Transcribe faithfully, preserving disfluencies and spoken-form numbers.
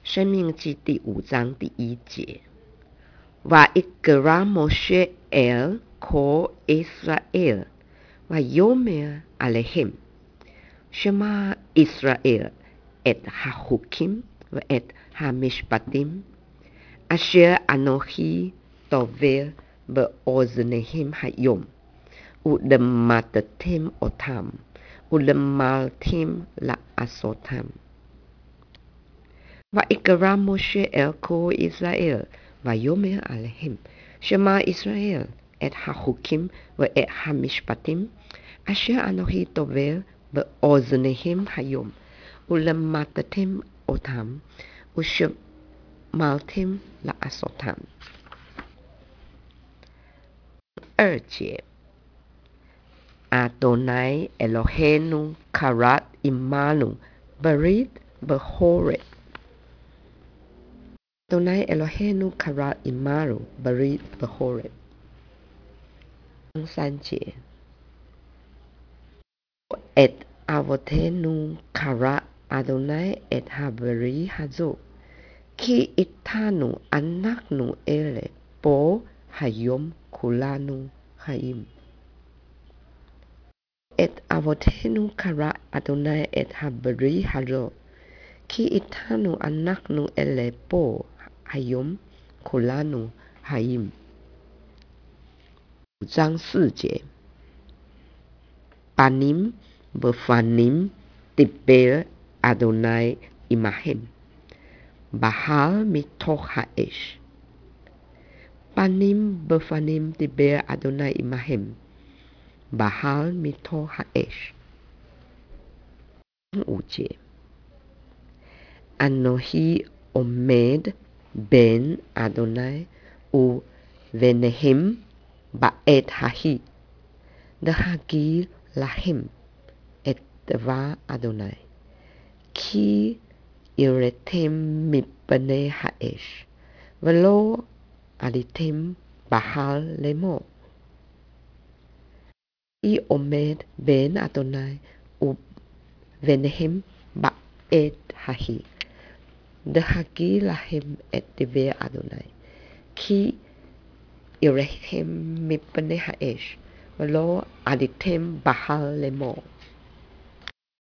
申命记第五章第一节 ויקרא משה אל כל ישראל ויאמר עליהם שמע ישראל את החוקים ואת המשפטים אשר אנוכי דובר באוזניהם היום ולמדתם אותם ולמדתם לעשותם. ויקרא משה אל כל ישראל ויאמר עליהם שמע ישראל את החוקים ואת המשפטים אשר אנוכי דובר באוזניהם היום ולמדתם אותם ושמרתם לעשותם. 二节 אדוני אלוהינו כרת עמנו ברית בחורב. אדוני אלוהינו כרת עמנו ברית בחורב. 三节 את אבותינו כרת אדוני את הברית הזו כי איתנו אנחנו אלה פה היום כולנו חיים. את אבותינו כרת אדוני את הברית הזו כי איתנו אנחנו אלה פה היום כולנו חיים. 五章四节 פנים בפנים דיבר אדוני עמהם בהר מתוך האש. פנים בפנים דיבר אדוני עמהם בהר מתוך האש. 五节 אנוכי עומד בין אדוני וביניהם בעת ההיא להגיד להם את דבר אדוני כי יראתם מפני האש ולא עליתם בהר לאמור. היא עומד בין אדוני וביניהם בעת ההיא להגיד להם את דבר אדוני כי יראתם מפני האש ולא עליתם בהר לאמור.